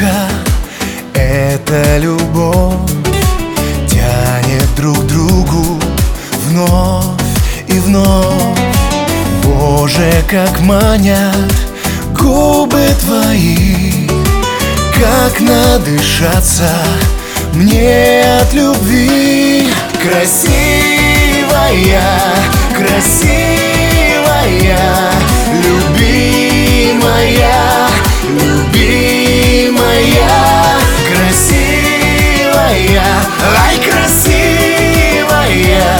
разлука — это любовь, тянет друг к другу вновь и вновь. Боже, как манят губы твои, как надышаться мне от любви. Красивая, красивая, любимая, любимая, красивая, ай, красивая,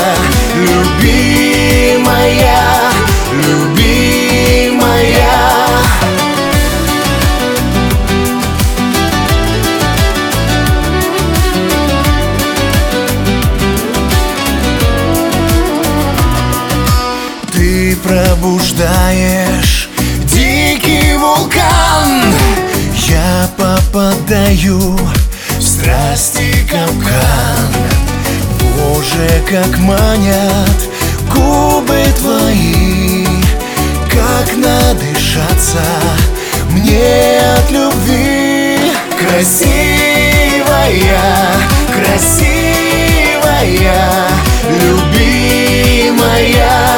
любимая, любимая. Ты пробуждаешь дикий вулкан, я попадаю в страсти капкан. Боже, как манят губы твои, как надышаться мне от любви. Красивая, красивая, любимая,